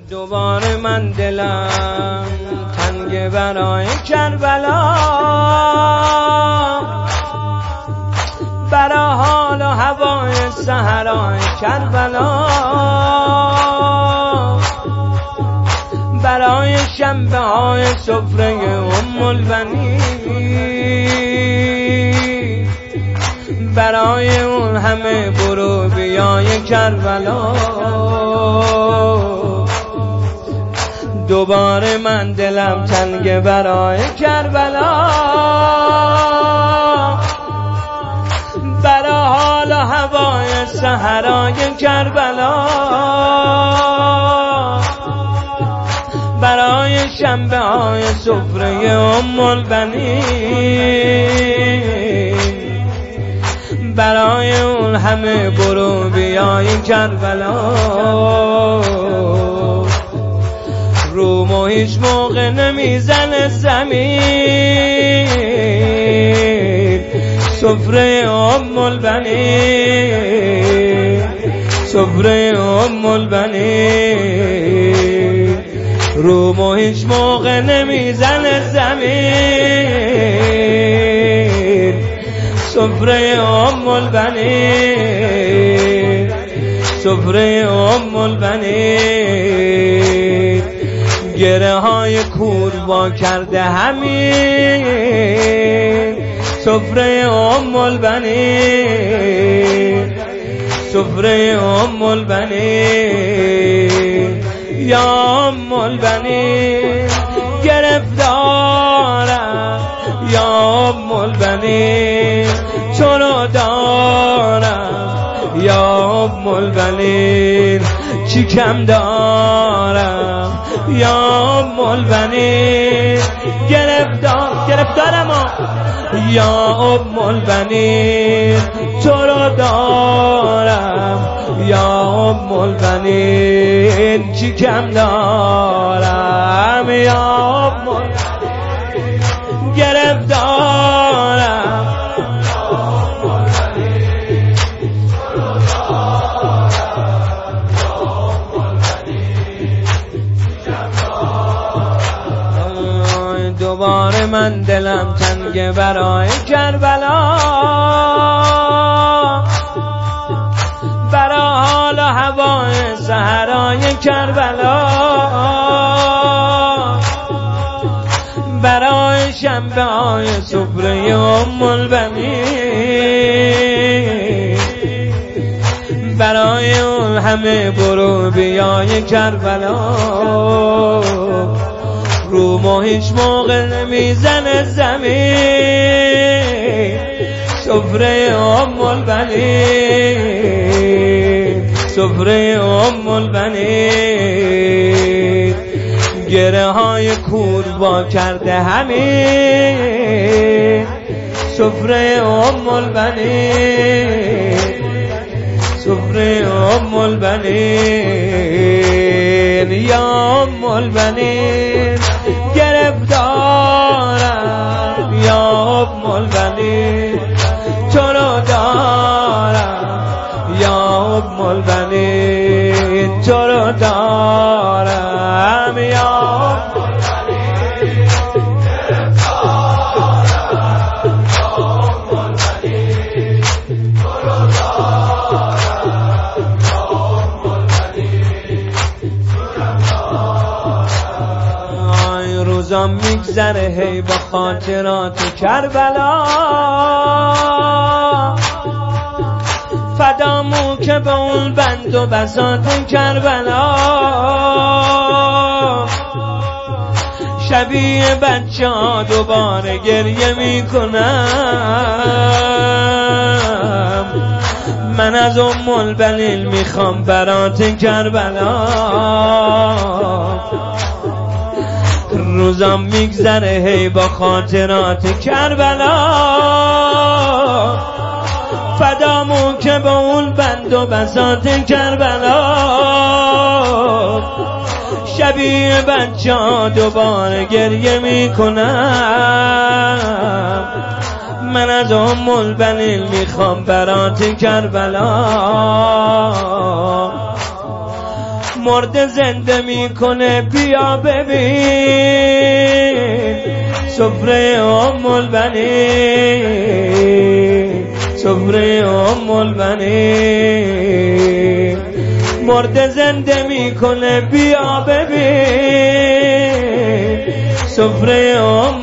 دوباره من دلم تنگ برای کربلا، برای حال و هوای صحرای کربلا، برای شنبه های سفره ام البنین، برای اون همه برو بیای کربلا. دوباره من دلم تنگ برای کربلا، برای حال و هوای صحرای کربلا، برای شنبه های سفره ام البنین، برای اون همه برو بیای کربلا. روم و هیچ موقع نمیزنه زمین، سفره ام البنین، سفره ام البنین. روم و هیچ موقع نمیزنه زمین، سفره ام البنین، سفره ام البنین. گره های کور با کرده همین، سفره ام البنین، سفره ام البنین. یا ام البنین گرفتارم، یا ام البنین تو رو دارم، یا ام البنین چی کم دارم، یا ام البنین گرفتارم، یا ام البنین تو رو دارم، یا ام البنین چی کم دارم، یا ام البنین گرفتارم. دوباره من دلم تنگ برای کربلا، برای حال و هوای صحرای کربلا، برای شنبه های سفره ام البنین، برای اون همه برو بیای کربلا. روم و هیچ موقع نمیزنه زمین، سفره ام البنین، سفره ام البنین. گره های کور با کرده همین، سفره ام البنین، سفره ام البنین. یا ام البنین گرفتارم، یا ام البنین تو رو دارم، یا ام البنین تو رو دارم، یا ام البنین گرفتارم، یا ام البنین تو رو دارم، یا ام البنین تو رو دارم. روزا میگذره هی با خاطرات کربلا، فدامو که به اون بند و بساط کربلا، شبیه بچه ها دوباره گریه میکنم. من از ام البنین میخوام برات کربلا. روزم میگذره هی با خاطرات کربلا، فدامو که به اون بند و بساط کربلا، شبیه بچه ها دوباره گریه میکنم. من از ام البنین میخوام برات کربلا. مرده زنده میکنه بیا ببین سفره ام البنین سفره ام البنین مرده زنده میکنه بیا ببین سفره ام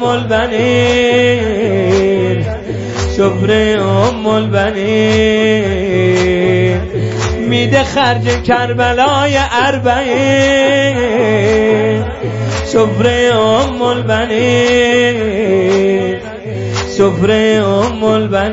البنین سفره ام البنین میده خرج کربلای اربعین سفره ام البنین سفره ام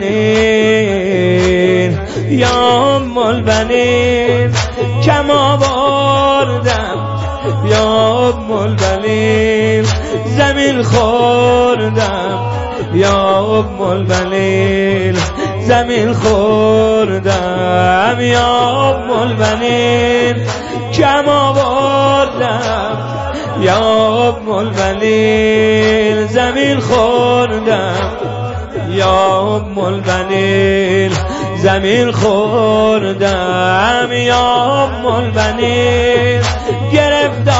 البنین یا ام البنین کم آوردم یا ام البنین زمین خوردم یا ام البنین زمین خوردم یا ام البنین کم آوردم یا ام البنین زمین خوردم یا ام البنین زمین خوردم یا ام البنین گرفتم